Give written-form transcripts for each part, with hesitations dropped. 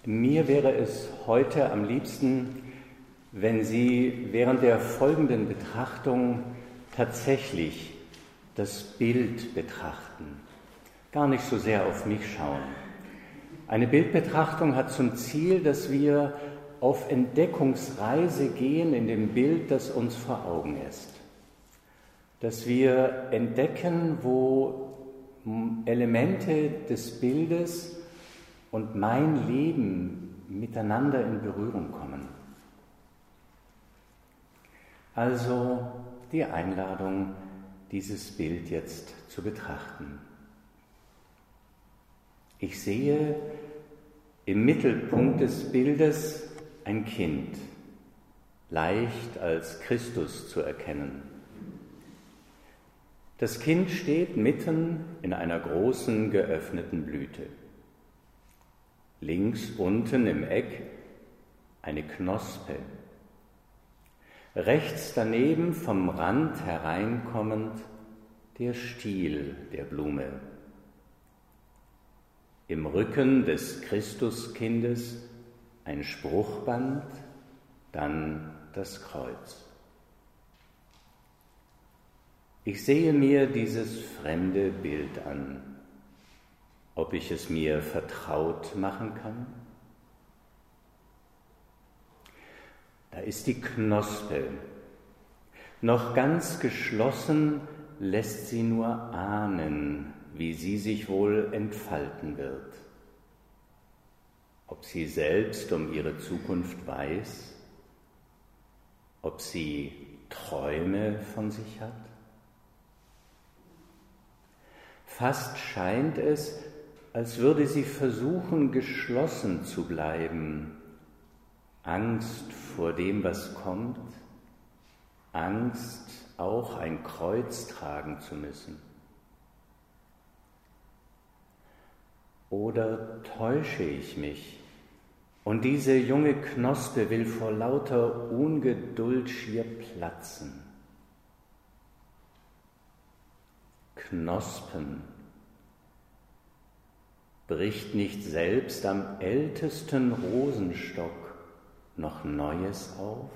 Mir wäre es heute am liebsten, wenn Sie während der folgenden Betrachtung tatsächlich das Bild betrachten, gar nicht so sehr auf mich schauen. Eine Bildbetrachtung hat zum Ziel, dass wir auf Entdeckungsreise gehen in dem Bild, das uns vor Augen ist. Dass wir entdecken, wo Elemente des Bildes und mein Leben miteinander in Berührung kommen. Also die Einladung, dieses Bild jetzt zu betrachten. Ich sehe im Mittelpunkt des Bildes ein Kind, leicht als Christus zu erkennen. Das Kind steht mitten in einer großen geöffneten Blüte. Links unten im Eck eine Knospe. Rechts daneben vom Rand hereinkommend der Stiel der Blume. Im Rücken des Christuskindes ein Spruchband, dann das Kreuz. Ich sehe mir dieses fremde Bild an, ob ich es mir vertraut machen kann. Da ist die Knospe. Noch ganz geschlossen lässt sie nur ahnen, wie sie sich wohl entfalten wird. Ob sie selbst um ihre Zukunft weiß, ob sie Träume von sich hat. Fast scheint es, als würde sie versuchen, geschlossen zu bleiben. Angst vor dem, was kommt, Angst, auch ein Kreuz tragen zu müssen. Oder täusche ich mich und diese junge Knospe will vor lauter Ungeduld schier platzen? Knospen, bricht nicht selbst am ältesten Rosenstock noch Neues auf?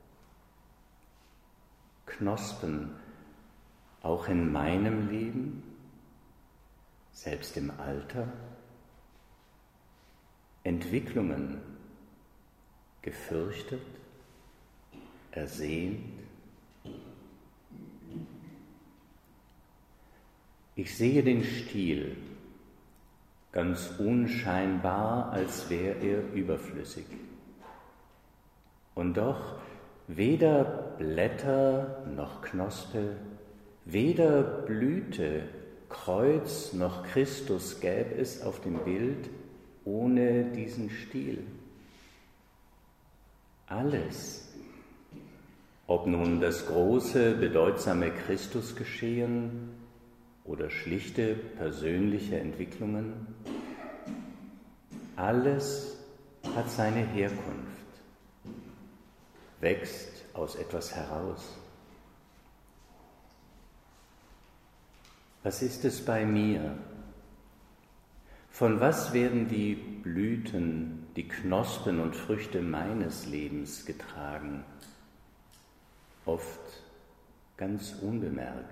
Knospen, auch in meinem Leben, selbst im Alter? Entwicklungen, gefürchtet, ersehnt? Ich sehe den Stiel, ganz unscheinbar, als wäre er überflüssig. Und doch weder Blätter noch Knospe, weder Blüte, Kreuz noch Christus gäbe es auf dem Bild ohne diesen Stiel. Alles, ob nun das große, bedeutsame Christusgeschehen oder schlichte persönliche Entwicklungen, alles hat seine Herkunft, wächst aus etwas heraus. Was ist es bei mir? Von was werden die Blüten, die Knospen und Früchte meines Lebens getragen? Oft ganz unbemerkt.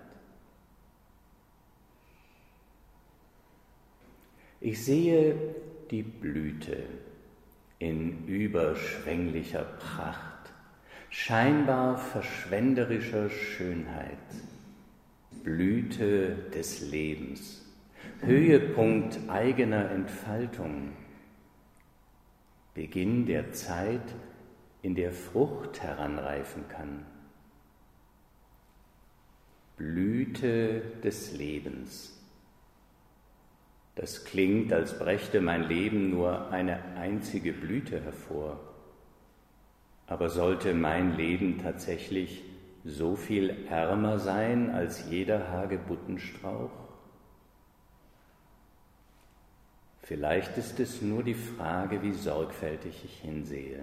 Ich sehe die Blüte in überschwänglicher Pracht, scheinbar verschwenderischer Schönheit, Blüte des Lebens, Höhepunkt eigener Entfaltung, Beginn der Zeit, in der Frucht heranreifen kann, Blüte des Lebens. Das klingt, als brächte mein Leben nur eine einzige Blüte hervor. Aber sollte mein Leben tatsächlich so viel ärmer sein als jeder Hagebuttenstrauch? Vielleicht ist es nur die Frage, wie sorgfältig ich hinsehe.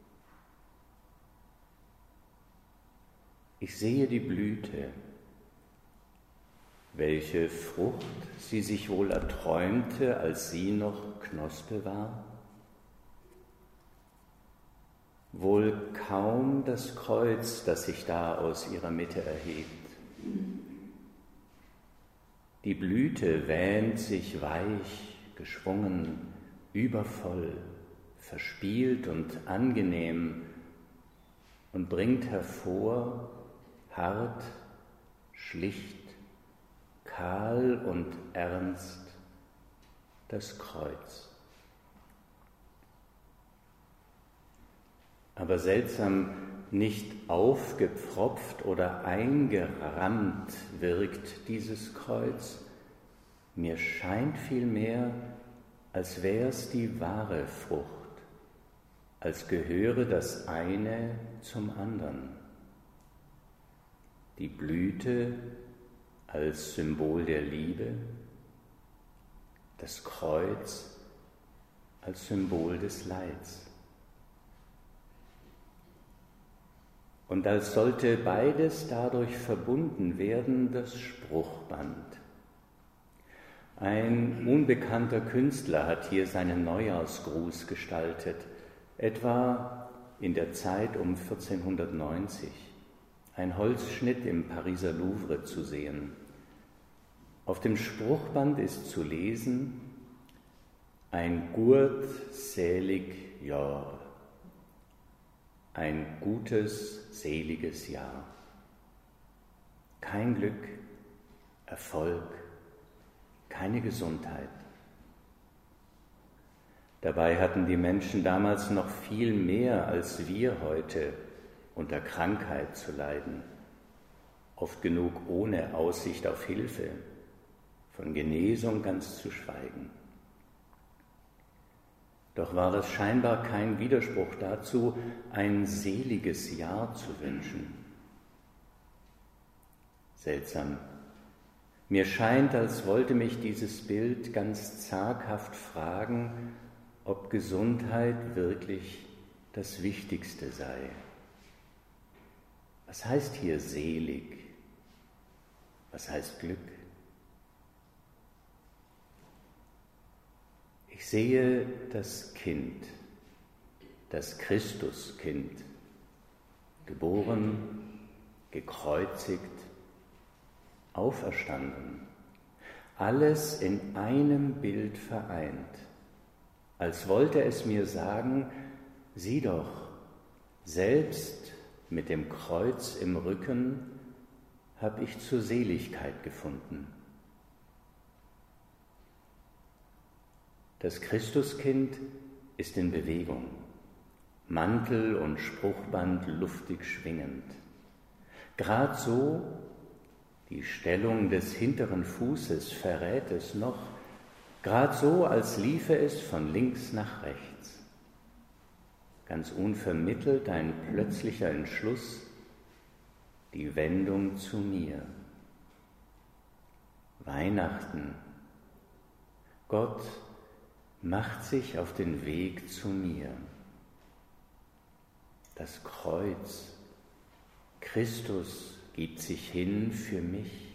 Ich sehe die Blüte, welche Frucht sie sich wohl erträumte, als sie noch Knospe war? wohl kaum das Kreuz, das sich da aus ihrer Mitte erhebt. Die Blüte wähnt sich weich, geschwungen, übervoll, verspielt und angenehm und bringt hervor, hart, schlicht, kahl und ernst, das Kreuz. Aber seltsam, nicht aufgepfropft oder eingerammt wirkt dieses Kreuz. Mir scheint vielmehr, als wär's die wahre Frucht, als gehöre das eine zum anderen. Die Blüte als Symbol der Liebe, das Kreuz als Symbol des Leids. Und als sollte beides dadurch verbunden werden, das Spruchband. Ein unbekannter Künstler hat hier seinen Neujahrsgruß gestaltet, etwa in der Zeit um 1490. Ein Holzschnitt im Pariser Louvre zu sehen. Auf dem Spruchband ist zu lesen: ein gut selig Jahr, ein gutes, seliges Jahr. Kein Glück, Erfolg, keine Gesundheit. Dabei hatten die Menschen damals noch viel mehr als wir heute unter Krankheit zu leiden, oft genug ohne Aussicht auf Hilfe, von Genesung ganz zu schweigen. Doch war das scheinbar kein Widerspruch dazu, ein seliges Jahr zu wünschen. Seltsam. Mir scheint, als wollte mich dieses Bild ganz zaghaft fragen, ob Gesundheit wirklich das Wichtigste sei. Was heißt hier selig? Was heißt Glück? Ich sehe das Kind, das Christuskind, geboren, gekreuzigt, auferstanden, alles in einem Bild vereint, als wollte es mir sagen, sieh doch, selbst mit dem Kreuz im Rücken habe ich zur Seligkeit gefunden. Das Christuskind ist in Bewegung, Mantel und Spruchband luftig schwingend. Grad so, die Stellung des hinteren Fußes verrät es noch, grad so, als liefe es von links nach rechts. Ganz unvermittelt ein plötzlicher Entschluss, die Wendung zu mir. Weihnachten. Gott macht sich auf den Weg zu mir. Das Kreuz. Christus gibt sich hin für mich.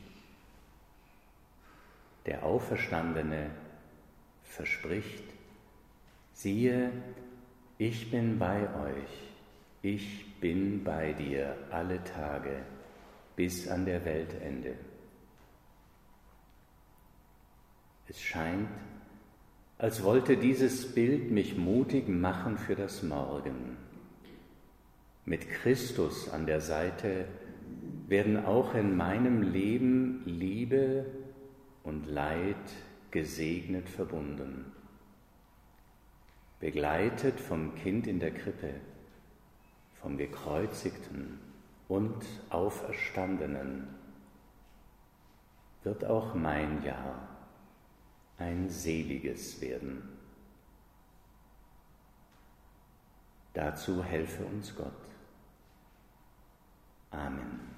Der Auferstandene verspricht, siehe, ich bin bei euch, ich bin bei dir alle Tage bis an der Weltende. Es scheint, als wollte dieses Bild mich mutig machen für das Morgen. Mit Christus an der Seite werden auch in meinem Leben Liebe und Leid gesegnet verbunden. Begleitet vom Kind in der Krippe, vom Gekreuzigten und Auferstandenen, wird auch mein Jahr ein seliges werden. Dazu helfe uns Gott. Amen.